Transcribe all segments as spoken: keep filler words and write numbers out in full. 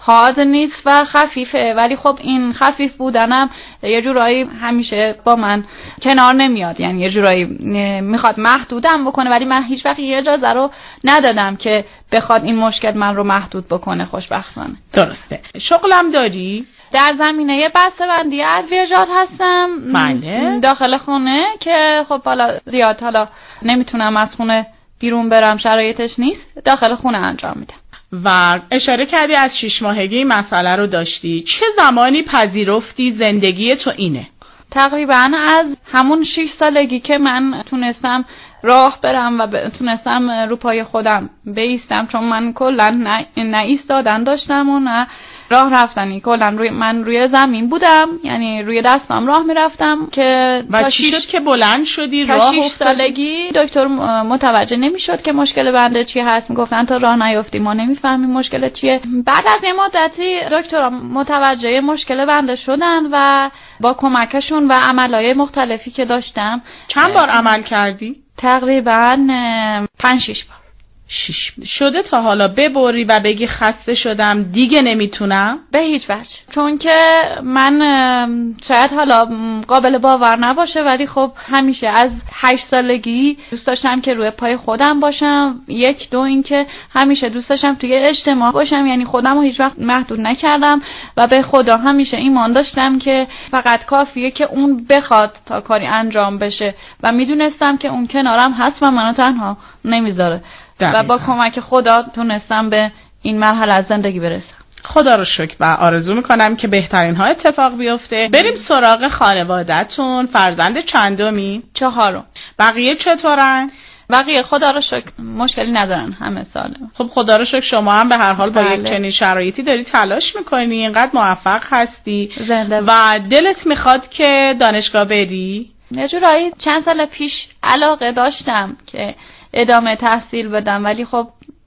حاد نیست و خفیفه، ولی خب این خفیف بودنم یه جورایی همیشه با من کنار نمیاد، یعنی یه جورایی میخواد محدودم بکنه، ولی من هیچ وقت یه اجازه رو ندادم که بخواد این مشکل من رو محدود بکنه. خوشبختانه. درسته. شغلم داری؟ در زمینه بسته‌بندی ادویه‌جات هستم. بله. داخل خونه که خب حالا زیاد حالا نمیتونم از خونه بیرون برم، شرایطش نیست، داخل خونه انجام میدم. و اشاره کردی از شش ماهگی مسئله رو داشتی. چه زمانی پذیرفتی زندگی تو اینه؟ تقریبا از همون شش سالگی که من تونستم راه برم و ب... تونستم رو پای خودم بایستم، چون من کلا نه, نه ایستادن داشتم و نه راه رفتنی، کلا روی من روی زمین بودم، یعنی روی دستام راه میرفتم. که و چی شد که بلند شدی راه افتادی؟ سالگی دکتر متوجه نمیشد که مشکل بنده چی هست، میگفتن تا راه نیافتی ما نمیفهمیم مشکل چیه. بعد از یه مدتی دکتر متوجه مشکل بنده شدن و با کمکشون و عملهای مختلفی که داشتم. چند بار عمل کردی؟ تقریبا پنج شش بار. شش شده تا حالا ببری و بگی خسته شدم دیگه نمیتونم؟ به هیچ وجه، چون که من شاید حالا قابل باور نباشه ولی خب همیشه از هشت سالگی دوست داشتم که روی پای خودم باشم. یک دو این که همیشه دوست داشتم توی اجتماع باشم، یعنی خودم رو هیچ وقت محدود نکردم و به خدا همیشه ایمان داشتم که فقط کافیه که اون بخواد تا کاری انجام بشه و میدونستم که اون کنارم هست و منو تنها نمیذاره و با کمک خدا تونستم به این مرحله از زندگی برسم. خدا رو شکر و آرزو میکنم که بهترین ها اتفاق بیفته. بریم سراغ خانواده‌تون. فرزند چندمی؟ چهارم. بقیه چطورن؟ بقیه خدا رو شکر مشکلی ندارن، همه سالم. خب خدا رو شکر شما هم به هر حال با بله. یک چنین شرایطی داری تلاش میکنی، اینقدر موفق هستی زنده و دلت میخواد که دانشگاه بری؟ یه جورایی چند سال پیش علاقه داشتم که ادامه تحصیل بدم، ولی خب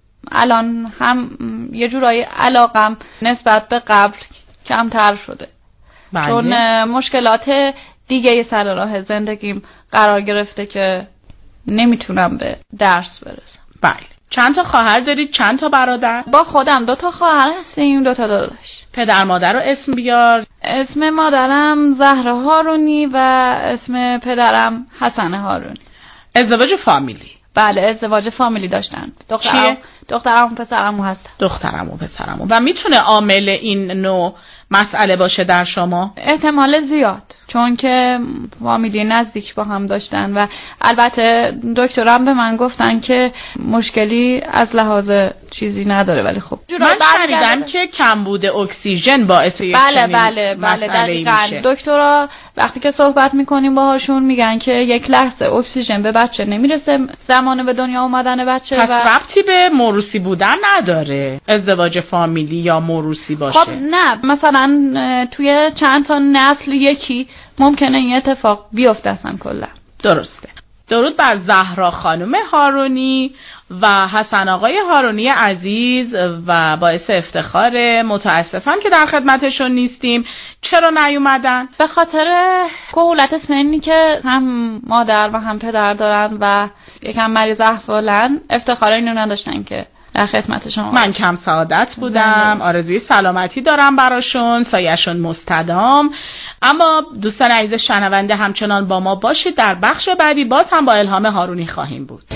الان هم یه جورایی علاقم نسبت به قبل کمتر شده. بله. چون مشکلات دیگه سر راه زندگیم قرار گرفته که نمیتونم به درس برسم. بله. چند تا خواهر دارید؟ چند تا برادر؟ با خودم دو تا خواهر هستیم، دو تا داداش. پدر مادر رو اسم بیار. اسم مادرم زهرا هارونی و اسم پدرم حسن هارونی. ازدواج فامیلی؟ بله ازدواج فامیلی داشتن. دخترم دخترم و پسرم هست. دخترم و پسرم. و میتونه عامل این نوع مسئله باشه در شما؟ احتمال زیاد، چون که فامیلی نزدیک با هم داشتن و البته دکترم به من گفتن که مشکلی از لحاظ چیزی نداره، ولی خب من شنیدم که کمبود اکسیژن باعث یک بله بله بله دقیقاً. دکترها وقتی که صحبت میکنیم باهاشون میگن که یک لحظه اکسیژن به بچه نمیرسه زمان به دنیا اومدن بچه. پس و ربطی به موروثی بودن نداره ازدواج فامیلی یا موروثی باشه؟ خب نه، مثلا توی چند تا نسل یکی ممکنه این اتفاق بیفته اصلا کلا. درسته. درود بر زهرا خانم هارونی و حسن آقای هارونی عزیز و باعث افتخار. متاسفم که در خدمتشون نیستیم. چرا نیومدن؟ به خاطر کهولت سنی که هم مادر و هم پدر دارن و یکم مریض احوالن، افتخار اینو نداشتن که در خدمت شما. من کم سعادت بودم. آرزوی سلامتی دارم براشون، سایه‌شون مستدام. اما دوستان عزیز شنونده همچنان با ما باشید. در بخش بعدی باز هم با الهام هارونی خواهیم بود.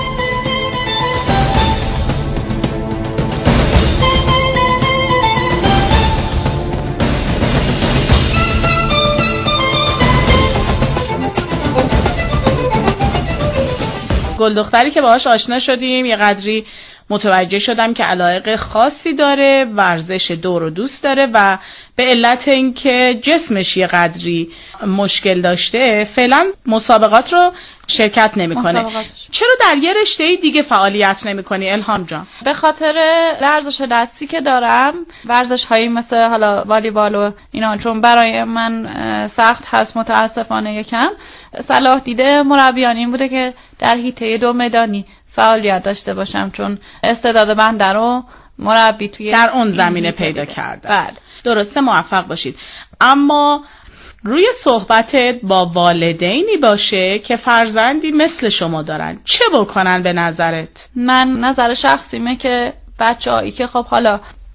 گل دختری که باهاش آشنا شدیم یه قدری متوجه شدم که علایق خاصی داره، ورزش دور و دوست داره و به علت اینکه جسمش یه قدری مشکل داشته فعلا مسابقات رو شرکت نمیکنه. چرا در یه رشته دیگه فعالیت نمیکنی الهام جان؟ به خاطر ورزش دستی که دارم، ورزش هایی مثل حالا والیبال و اینا، چون برای من سخت هست متاسفانه یکم. صلاح دیده مربیان این بوده که در حیطه دو میدانی فعالیت داشته باشم، چون استعداد بنده رو مربی توی در اون زمینه پیدا کرده. بله درسته، موفق باشید. اما روی صحبتت با والدینی باشه که فرزندی مثل شما دارن، چه بکنن به نظرت؟ من نظر شخصیمه که بچه‌هایی که خب حالا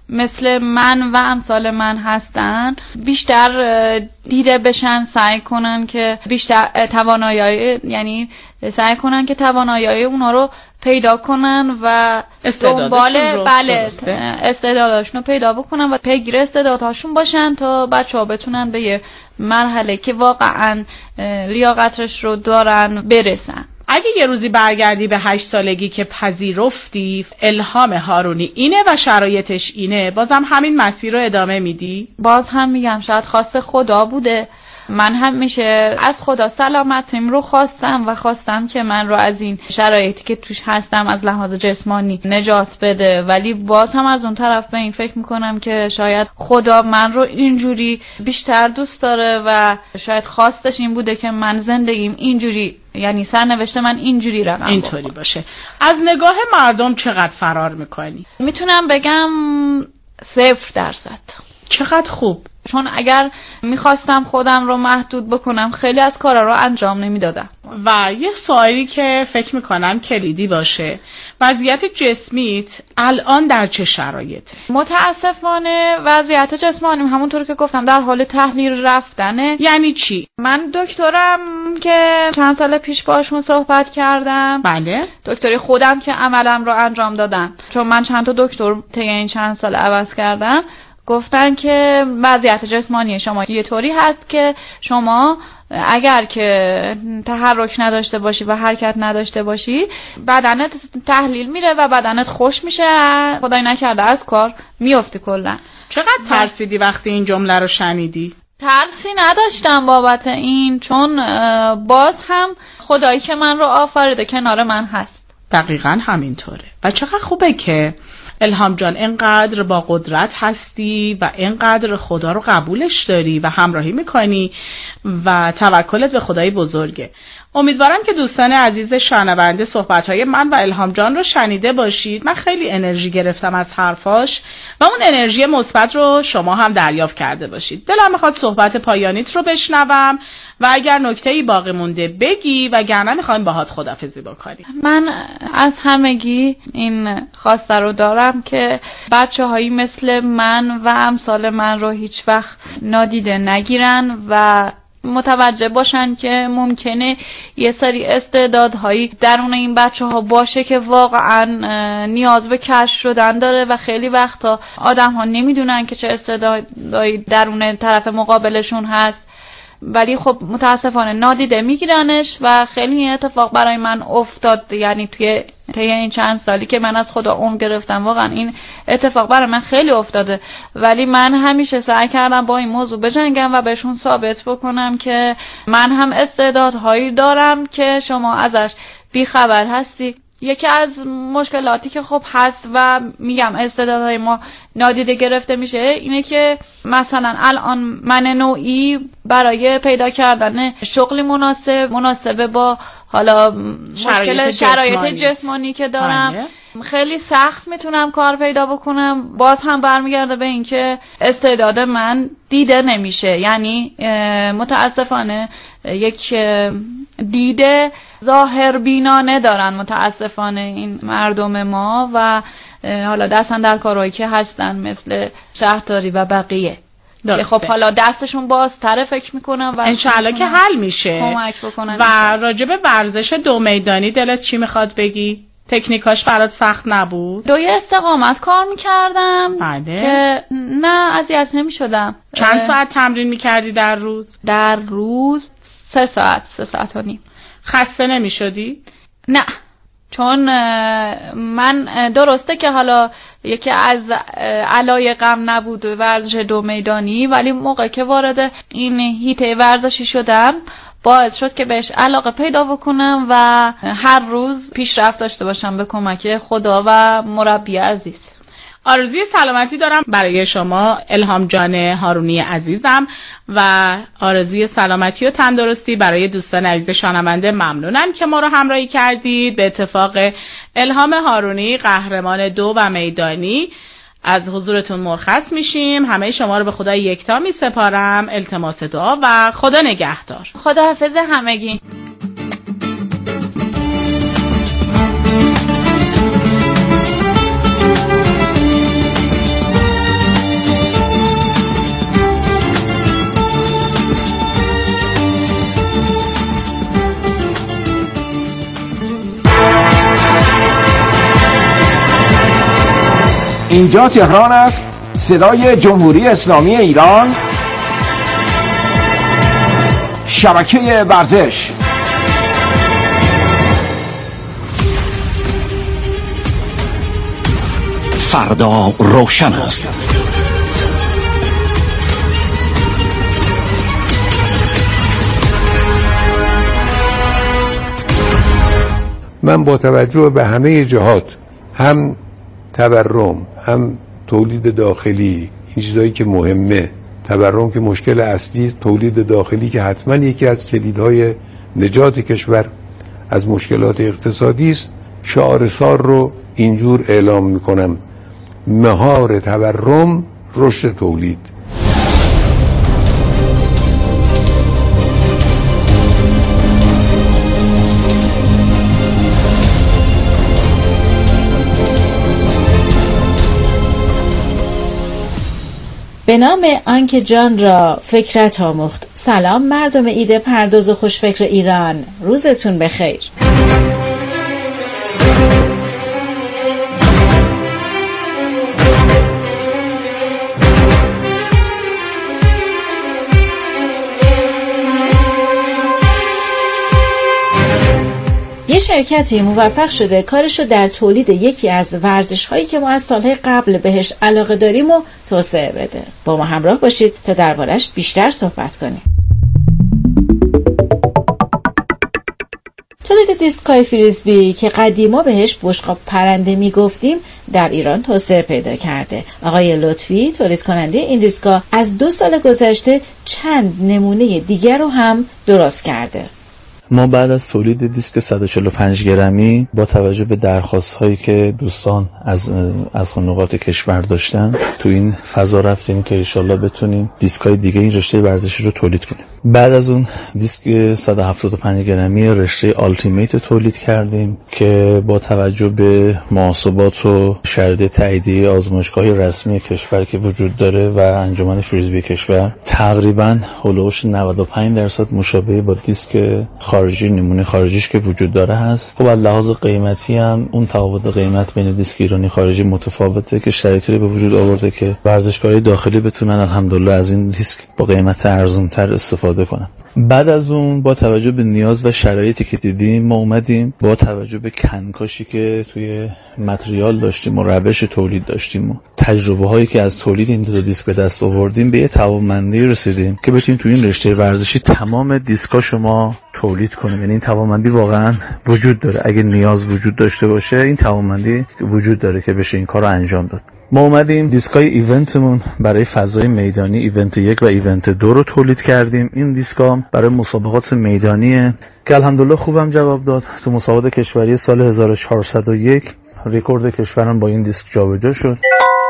مثل من و امثال من هستن بیشتر دیده بشن، سعی کنن که بیشتر توانایی، یعنی سعی کنن که توانایی اونا رو پیدا کنن و دنبال بله استعداداشون رو پیدا بکنن و پیگیر استعدادهاشون باشن تا بچه‌ها بتونن به یه مرحله که واقعا لیاقتش رو دارن برسن. اگه یه روزی برگردی به هشت سالگی که پذیرفتی الهام هارونی اینه و شرایطش اینه، بازم همین مسیر رو ادامه میدی؟ باز هم میگم شاید خواست خدا بوده. من همیشه از خدا سلامتیم رو خواستم و خواستم که من رو از این شرایطی که توش هستم از لحاظ جسمانی نجات بده، ولی باز هم از اون طرف به این فکر میکنم که شاید خدا من رو اینجوری بیشتر دوست داره و شاید خواستش این بوده که من زندگیم اینجوری، یعنی سرنوشت من اینجوری رقم اینطوری باشه. از نگاه مردم چقدر فرار میکنی؟ میتونم بگم صفر درصد. چقدر خوب، چون اگر میخواستم خودم رو محدود بکنم خیلی از کارا رو انجام نمیدادم. و یه سوالی که فکر میکنم کلیدی باشه، وضعیت جسمیت الان در چه شرایط؟ متاسفانه وضعیت جسمانیم همونطور که گفتم در حال تحلیل رفتنه. یعنی چی؟ من دکترم که چند سال پیش باشون صحبت کردم. بله. دکتری خودم که عملم رو انجام دادن، چون من چند تا دکتر طی این چند سال عوض کردم، گفتن که وضعیت جسمانی شما یه طوری هست که شما اگر که تحرک نداشته باشی و حرکت نداشته باشی بدنت تحلیل میره و بدنت خوش میشه، خدای نکرده از کار میفتی کلا. چقدر ترسیدی وقتی این جمله رو شنیدی؟ ترسی نداشتم بابت این، چون باز هم خدایی که من رو آفریده کنار من هست. دقیقاً همینطوره. و چقدر خوبه که الهام جان اینقدر با قدرت هستی و اینقدر خدا رو قبولش داری و همراهی میکنی و توکلت به خدای بزرگه. امیدوارم که دوستان عزیز شنونده صحبت‌های من و الهام جان رو شنیده باشید. من خیلی انرژی گرفتم از حرفاش و اون انرژی مثبت رو شما هم دریافت کرده باشید. دلم میخواد صحبت پایانیت رو بشنوم و اگر نکته‌ای باقی مونده بگی، وگرنه میخوایم باهات خداحافظی بکنیم. من از همگی این خواسته رو دارم که بچه‌هایی مثل من و امثال من رو هیچ وقت نادیده نگیرن و متوجه باشن که ممکنه یه سری استعدادهایی درون این بچه ها باشه که واقعا نیاز به کشف شدن داره و خیلی وقتا آدم ها نمیدونن که چه استعدادهایی درون طرف مقابلشون هست، ولی خب متاسفانه نادیده میگیرنش و خیلی اتفاق برای من افتاد. یعنی توی طی این چند سالی که من از خدا عمر گرفتم واقعا این اتفاق برای من خیلی افتاده، ولی من همیشه سعی کردم با این موضوع بجنگم و بهشون ثابت بکنم که من هم استعدادهایی دارم که شما ازش بیخبر هستی. یکی از مشکلاتی که خب هست و میگم استعدادهای ما نادیده گرفته میشه اینه که مثلا الان من نوعی برای پیدا کردن شغلی مناسب مناسبه با حالا مشکل شرایط جسمانی که دارم آنیه. خیلی سخت میتونم کار پیدا بکنم. باز هم برمیگرده به این که استعداد من دیده نمیشه، یعنی متاسفانه یک دیده ظاهر بینانه دارن متاسفانه این مردم ما و حالا دستن در کارهایی که هستن مثل شهرداری و بقیه. خب حالا دستشون بازتره فکر میکنم و انشاءالله که حل میشه کمک بکنن. و راجب ورزش دو میدانی دلت چی میخواد بگی؟ تکنیکاش برات سخت نبود؟ دوی استقامت کار میکردم بله. که نه اذیت نمیشدم. چند ساعت تمرین میکردی در روز؟ در روز سه ساعت سه ساعت و نیم. خسته نمیشدی؟ نه، چون من درسته که حالا یکی از علایقم نبود ورزش دو میدانی، ولی موقع که وارد این هیته ورزشی شدم باعث شد که بهش علاقه پیدا بکنم و هر روز پیشرفت داشته باشم به کمک خدا و مربی عزیز. آرزوی سلامتی دارم برای شما الهام جان هارونی عزیزم و آرزوی سلامتی و تندرستی برای دوستان عزیز شنونده. ممنونم که ما رو همراهی کردید. به اتفاق الهام هارونی قهرمان دو و میدانی از حضورتون مرخص میشیم. همه شما رو به خدای یکتا می سپارم. التماس دعا و خدا نگهدار. خداحافظ همگی. اینجا تهران است، صدای جمهوری اسلامی ایران، شبکه ورزش. فردا روشن است. من با توجه به همه جهات، هم تورم، هم تولید داخلی، این چیزایی که مهمه، تورم که مشکل اصلی، تولید داخلی که حتما یکی از کلیدهای نجات کشور از مشکلات اقتصادی است، شعار سال رو اینجور اعلام میکنم: مهار تورم، رشد تولید. به نام آنکه جان را فکرت آموخت. سلام مردم ایده پرداز و خوشفکر ایران، روزتون بخیر. یه شرکتی موفق شده کارشو در تولید یکی از ورزش‌هایی که ما از سالهای قبل بهش علاقه داریم و توسعه بده. با ما همراه باشید تا دربارش بیشتر صحبت کنیم. تولید دیسکای فریسبی که قدیما بهش بشقاب پرنده میگفتیم در ایران توسعه پیدا کرده. آقای لطفی تولید کننده این دیسکا از دو سال گذشته چند نمونه دیگر رو هم درست کرده. ما بعد از تولید دیسک صد و چهل و پنج گرمی با توجه به درخواست هایی که دوستان از از نقاط کشور داشتن تو این فضا رفتیم که ان شاءالله بتونیم دیسک های دیگه این رشته ورزشی رو تولید کنیم. بعد از اون دیسک صد و هفتاد و پنج گرمی رشته آلتیمیت تولید کردیم که با توجه به محاسبات و شرایط تاییدیه آزمایشگاه رسمی کشور که وجود داره و انجمن فریسبی کشور تقریبا هولوش نود و پنج درصد مشابه با دیسک خارجی، نمونه خارجیش که وجود داره هست. خب از لحاظ قیمتی هم اون تفاوت قیمت بین دیسک ایرانی خارجی متفاوته که شرایطی رو به وجود آورده که ورزشکارای داخلی بتونن الحمدلله از این دیسک با قیمت ارزان‌تر استفاده کنن. بعد از اون با توجه به نیاز و شرایطی که دیدیم ما اومدیم با توجه به کنکاشی که توی متریال داشتیم و روش تولید داشتیم و تجربه هایی که از تولید این دو دیسک به دست آوردیم به یه توانمندی رسیدیم که بتونیم توی این رشته ورزشی تمام دیسکا شما تولید کنیم. یعنی این توانمندی واقعا وجود داره، اگه نیاز وجود داشته باشه این توانمندی وجود داره که بشه این کار رو انجام داد. ما اومدیم دیسکای ایونتمون برای فضای میدانی ایونت یک و ایونت دو رو تولید کردیم. این دیسکا برای مسابقات میدانیه که الحمدلله خوبم جواب داد. تو مسابقات کشوری سال هزار و چهارصد و یک رکورد کشورم با این دیسک جابجا شد.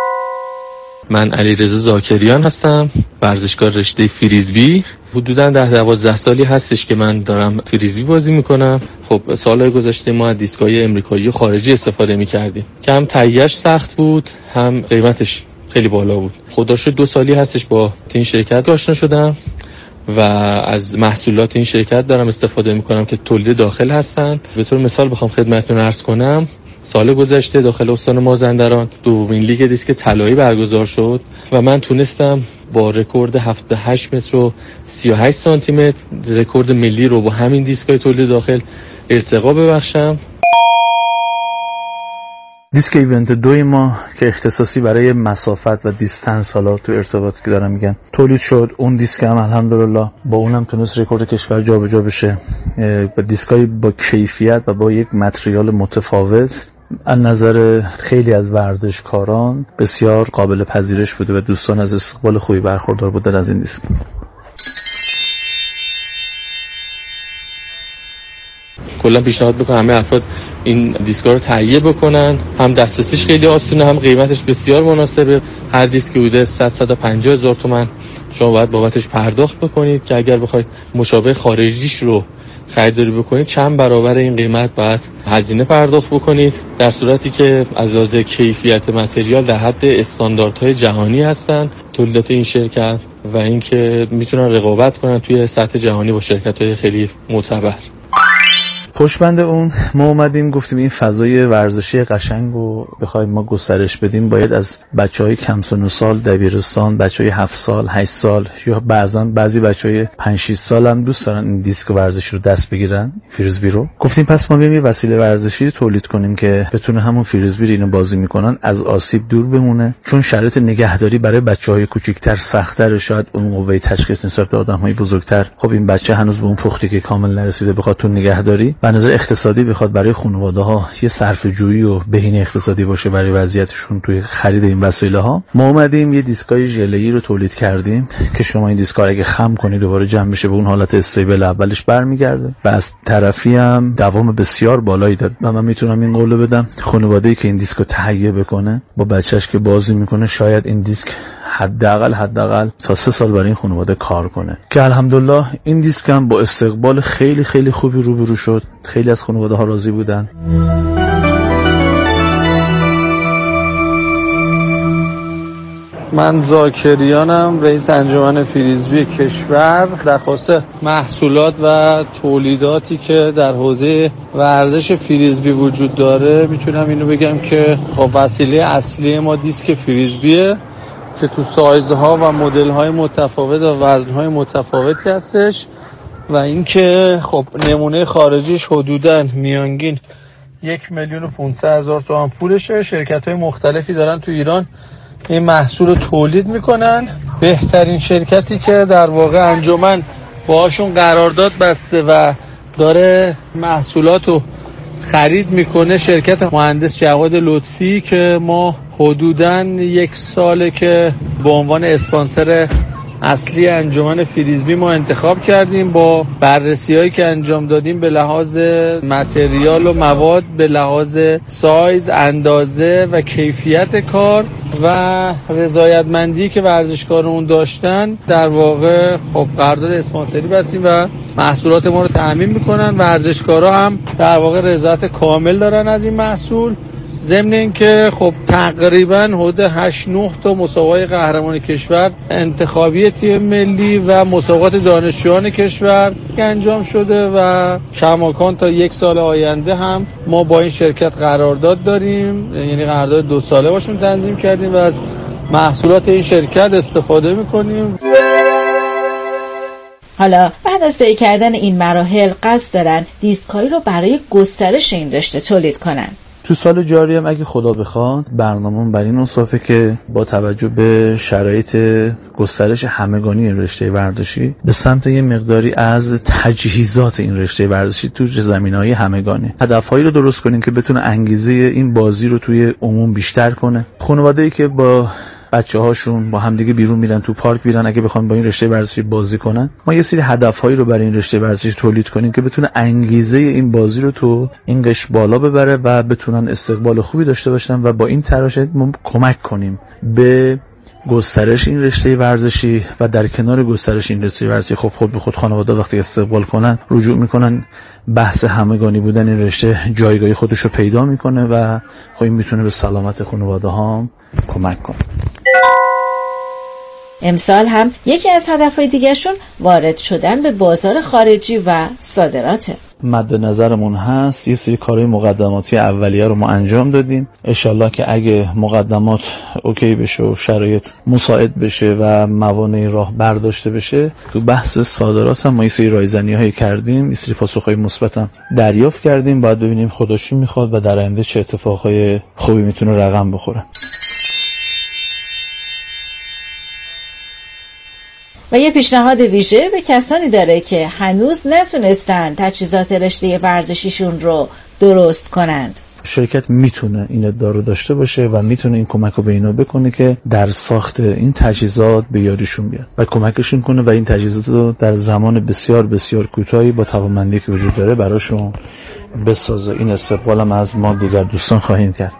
من علیرضا زاکریان هستم، ورزشکار رشته فریسبی. حدوداً ده دوازده سالی هستش که من دارم فریسبی بازی میکنم. خب سالهای گذشته ما از دیسکای امریکایی و خارجی استفاده میکردیم که هم تهیه‌اش سخت بود هم قیمتش خیلی بالا بود. خدا شد دو سالی هستش با این شرکت آشنا شدم و از محصولات این شرکت دارم استفاده میکنم که تولید داخل هستن. به طور مثال بخوام خدمتتون عرض کنم، سال گذشته داخل استان مازندران دومین لیگ دیسک طلایی برگزار شد و من تونستم با رکورد هفتاد و هشت متر و سی و هشت سانتی متر رکورد ملی رو با همین دیسکای تولید داخل ارتقا ببخشم. دیسک ایونت دوی ما که اختصاصی برای مسافت و دیستنس حالا تو ارتباطی که دارم میگن تولید شد. اون دیسک هم الحمدلله با اونم تونست رکورد کشور جابجا بشه. با دیسکای با کیفیت و با یک متریال متفاوت از نظر خیلی از ورزشکاران بسیار قابل پذیرش بوده و دوستان از استقبال خوبی برخوردار بودن از این دیسک. کلا پیشنهاد میکنم همه افراد این دیسکا رو تهیه بکنن. هم دسترسیش خیلی آسونه، هم قیمتش بسیار مناسبه. هر دیسکی بوده صد تا صد و پنجاه هزار تومان شما باید بابتش پرداخت بکنید که اگر بخواید مشابه خارجیش رو خریداری بکنید چند برابر این قیمت باید هزینه پرداخت بکنید، در صورتی که از لحاظ کیفیت متریال در حد استانداردهای جهانی هستن تولیدات این شرکت و اینکه میتونن رقابت کنن توی سطح جهانی با شرکت‌های خیلی معتبر. پشت بند اون ما اومدیم گفتیم این فضای ورزشی قشنگ رو بخوایم ما گسترش بدیم، باید از بچهای کم سن و سال، دبیرستان، بچهای هفت سال، هشت سال یا بعضا بعضی بچهای پنج شش سال هم دوست دارن این دیسک ورزشی رو دست بگیرن، فریزبی رو. گفتیم پس ما بیایم یه وسیله ورزشی تولید کنیم که بتونه همون فریزبی رو اینو بازی میکنن از آسیب دور بمونه، چون شرایط نگهداری برای بچهای کوچیک‌تر سخت‌تره، شاید اون قوه تشخیص نسبت به آدم‌های بزرگتر. خب این بچه هنوز به اون پختی که کامل نرسیده، بخواد تو نگهداری و نظر اقتصادی بخواد برای خانواده‌ها یه صرفه‌جویی و بهینه اقتصادی باشه برای وضعیتشون توی خرید این وسایل‌ها، ما اومدیم یه دیسکای ژله‌ای رو تولید کردیم که شما این دیسکا رو اگه خم کنید دوباره جمع بشه به اون حالت استیبل اولش برمیگرده و از طرفی هم دوام بسیار بالایی داره. و من میتونم این قول بدم خانواده‌ای که این دیسکو تهیه بکنه با بچه‌اش که بازی میکنه، شاید این دیسک حداقل حداقل تا سه سال برای این خانواده کار کنه، که الحمدلله این دیسک هم با استقبال خیلی خیلی خوبی روبرو شد. خیلی از خانواده ها راضی بودن. من زاکریانم، رئیس انجمن فریزبی کشور. درخواست محصولات و تولیداتی که در حوزه ورزش فریزبی وجود داره، میتونم اینو بگم که خب وسیله اصلی ما دیسک فریزبیه که تو سایزها و مدل‌های متفاوت و وزن‌های متفاوتی هستش و اینکه خب نمونه خارجیش حدوداً میانگین یک میلیون و پانصد هزار تومان پولشه. شرکت‌های مختلفی دارن تو ایران این محصول رو تولید میکنن. بهترین شرکتی که در واقع انجمن باهاشون قرارداد بسته و داره محصولات رو خرید میکنه شرکت مهندس جواد لطفی که ما حدوداً یک ساله که به عنوان اسپانسر اصلی انجمن فریزبی ما انتخاب کردیم. با بررسی هایی که انجام دادیم به لحاظ متریال و مواد، به لحاظ سایز، اندازه و کیفیت کار و رضایتمندی که ورزشکارون داشتن، در واقع خب قرارداد اسپانسری بستیم و محصولات ما رو تامین میکنن. ورزشکارا هم در واقع رضایت کامل دارن از این محصول. ضمن اینکه خب تقریبا حدود هشت نه تا مسابقات قهرمان کشور، انتخابی تیم ملی و مسابقات دانشجویان کشور انجام شده و کماکان تا یک سال آینده هم ما با این شرکت قرارداد داریم، یعنی قرارداد دو ساله باشون تنظیم کردیم و از محصولات این شرکت استفاده میکنیم. حالا بعد از طی کردن این مراحل قصد دارن دیسکایی رو برای گسترش این رشته تولید کنن. تو سال جاری هم اگه خدا بخواد برنامه‌مون بر این اصافه که با توجه به شرایط گسترش همگانی رشته ورزشی به سمت یه مقداری از تجهیزات این رشته ورزشی تو زمینه‌های همگانی هدفهایی رو درست کنیم که بتونه انگیزه این بازی رو توی عموم بیشتر کنه. خانواده‌ای که با بچه هاشون با همدیگه بیرون میرن، تو پارک میرن، اگه بخوام با این رشته ورزشی بازی کنن، ما یه سری هدفهایی رو برای این رشته ورزشی تولید کنیم که بتونه انگیزه این بازی رو تو این قشر بالا ببره و بتونن استقبال خوبی داشته باشن و با این تراش ما کمک کنیم به گسترش این رشته ورزشی و در کنار گسترش این رشته ورزشی خب خود به خود خانواده وقتی استقبال کنن رجوع میکنن، بحث همگانی بودن این رشته جایگاهی خودش رو پیدا میکنه و خب این میتونه به سلامت خانواده ها کمک کنه. امسال هم یکی از هدفهای دیگرشون وارد شدن به بازار خارجی و صادراته. مد نظرمون هست یه سری کارهای مقدماتی اولیه رو ما انجام دادیم. انشالله که اگه مقدمات اوکی بشه و شرایط مساعد بشه و موانع راه برداشته بشه، تو بحث صادرات هم ما یه سری رایزنی‌هایی کردیم، یه سری پاسخهای مثبت هم دریافت کردیم. باید ببینیم خدا چی میخواد و در آینده چه اتفاقهای خوبی میتونه رقم بخوره. و یه پیشنهاد ویژه به کسانی داره که هنوز نتونستن تجهیزات رشته ورزشیشون رو درست کنند. شرکت میتونه این ادعا رو داشته باشه و میتونه این کمک رو به اینا بکنه که در ساخت این تجهیزات به یاریشون بیاد و کمکشون کنه و این تجهیزات رو در زمان بسیار بسیار کوتاهی با توانمندی که وجود داره براشون بسازه. این استقبال هم از ما دیگر دوستان خواهیم کرد.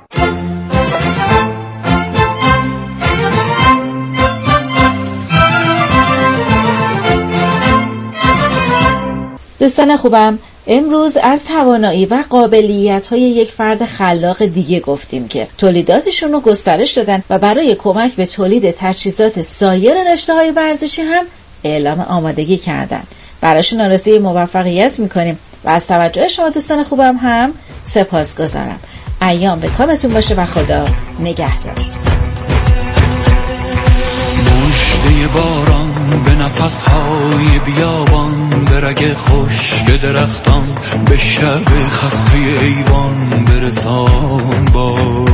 دوستان خوبم، امروز از توانایی و قابلیت‌های یک فرد خلاق دیگه گفتیم که تولیداتشون رو گسترش دادن و برای کمک به تولید تجهیزات سایر رشته‌های ورزشی هم اعلام آمادگی کردن. براشون آرزوی موفقیت می‌کنیم و از توجه شما دوستان خوبم هم سپاسگزارم. ایام به کامتون باشه و خدا نگهدار. مژده باران به نفسهای بیابان، به رگ خشک درختان، به شب خسته ایوان برسان باز.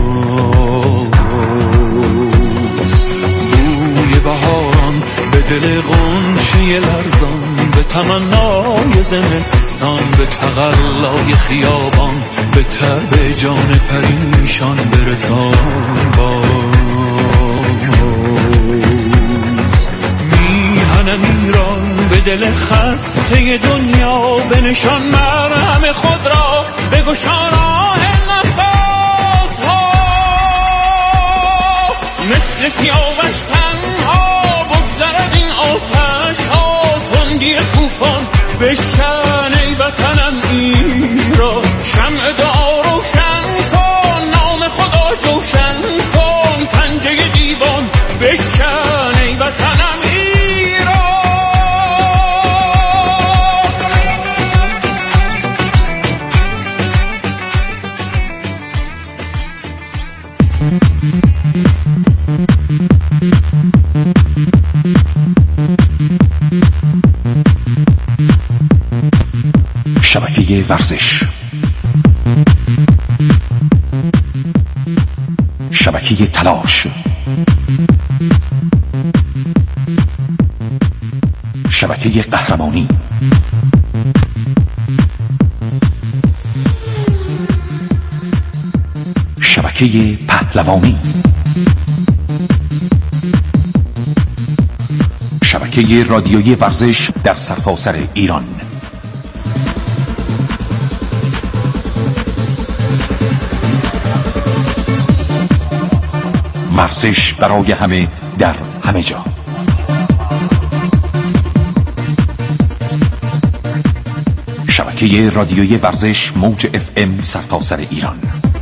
بوی بهاران به دل غنچه لرزان، به تمنای زمستان، به تقلای خیابان، به تب جان پریشان برسان باز. میهنم ایران به دل خسته دنیا، به نشان مرهم خود را بگشا راه نفس ها. مثل سیاوش تنها بگذر از این آتش ها، تندی طوفان بشکن ای وطنم ایران. شمع دعا روشن کن، نام خدا جوشن کن، پنجه دیوان بشکن ای وطنم ایران. شبکه ورزش، شبکه تلاش، شبکه قهرمانی، شبکه پهلوانی، شبکه رادیویی ورزش در سرتاسر ایران. ورزش برای همه در همه جا. شبکه رادیویی ورزش موج اف ام سرتاسر ایران.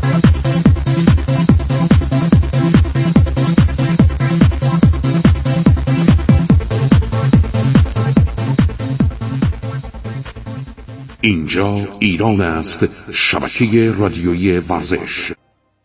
اینجا ایران است. شبکه رادیویی ورزش.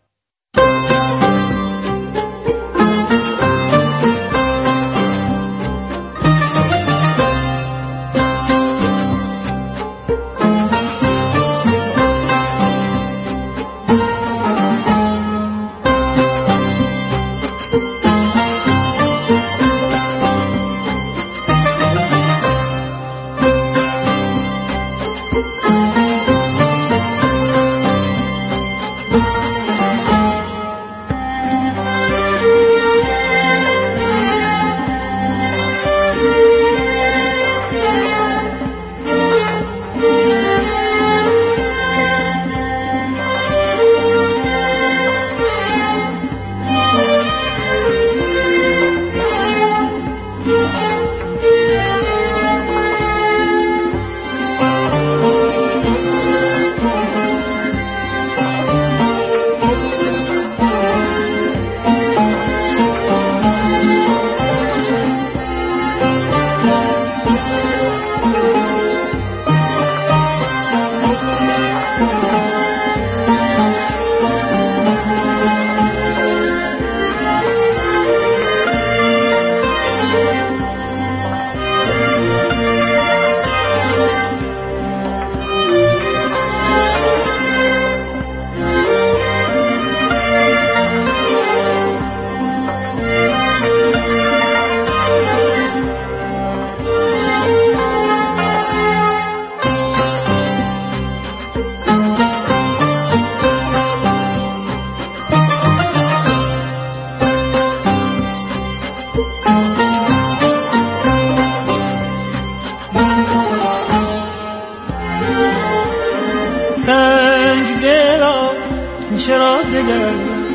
چرا دگر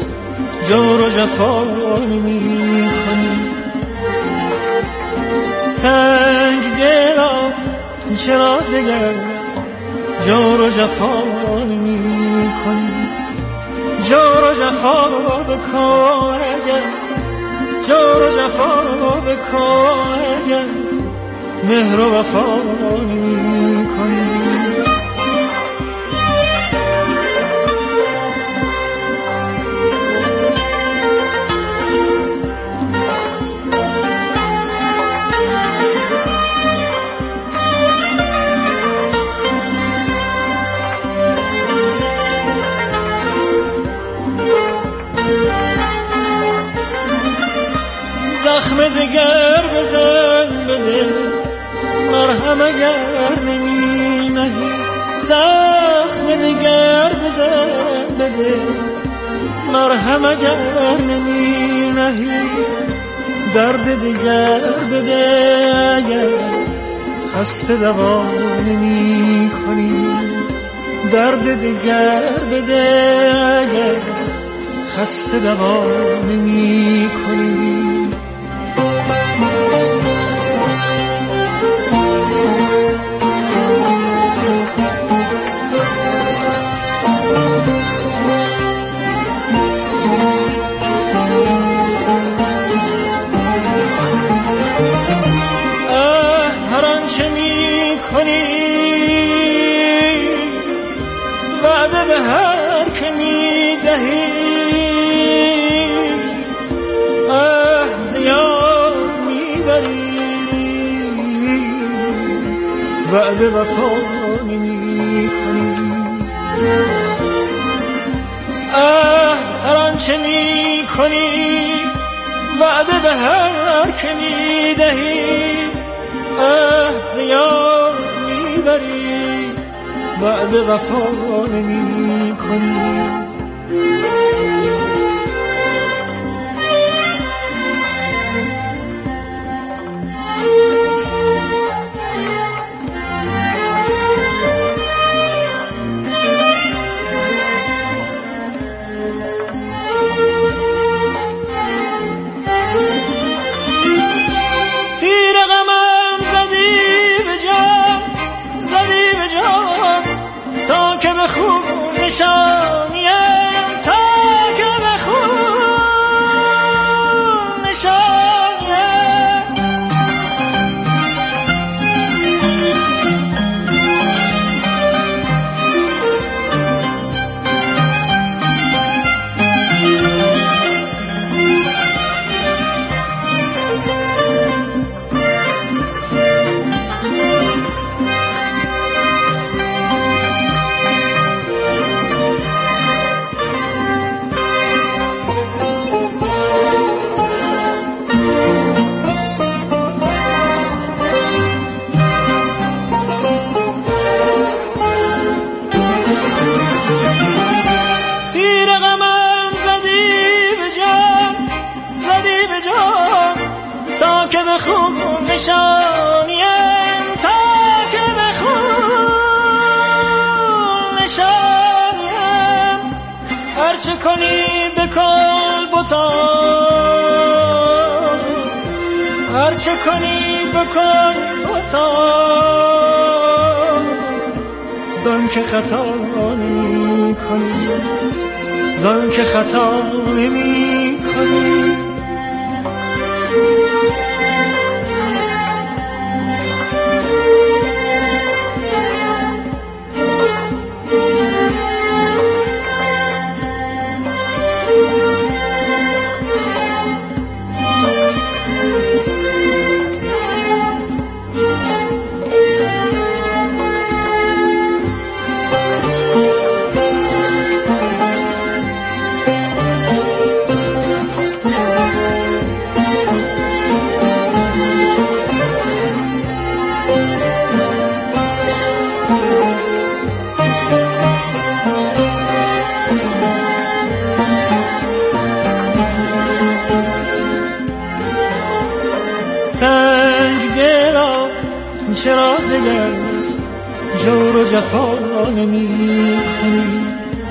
جور و جفا نمی کنی؟ سنگ دلا چرا دگر جور و جفا نمی کنی؟ جور و جفا بکن اگر، جور و جفا بکن اگر مهر و وفا نمی کنی. دگر بزن به دل مرهم اگر نمی نهی، زخم دگر بزن به دل مرهم اگر نمی نهی، درد دگر بده اگر خسته دوا نمی کنی، درد دگر بده اگر خسته دوا نمی کنی. وعده به هر که می دهی اه زیاد می بری، وعده وفا نمی کنی. اه هر آنچه می کنی وعده به هر که می دهی اه زیاد می بری، بعد وفا نمی کنی. تیر غمم زدی به جان، زدی به جان تا که به خوب نشانیم، تا که به خوب نشانیم. تا که به خوب نشانیم، تا که به خوب نشانیم. هرچه کنی بکن بتان، هرچه کنی بکن بتان، زن که خطا نمی کنی، زن که خطا نمی کنی. سنگ دلا چرا دگر جور و جفا نمی کنی،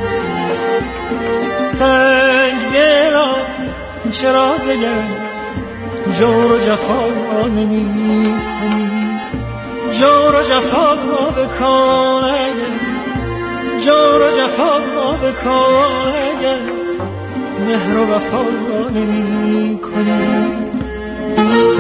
سنگ دلا چرا دگر جور و جفا نمی کنی. جور و جفا بکن اگر، جور و جفا بکن اگر مهر و وفا نمی کنی.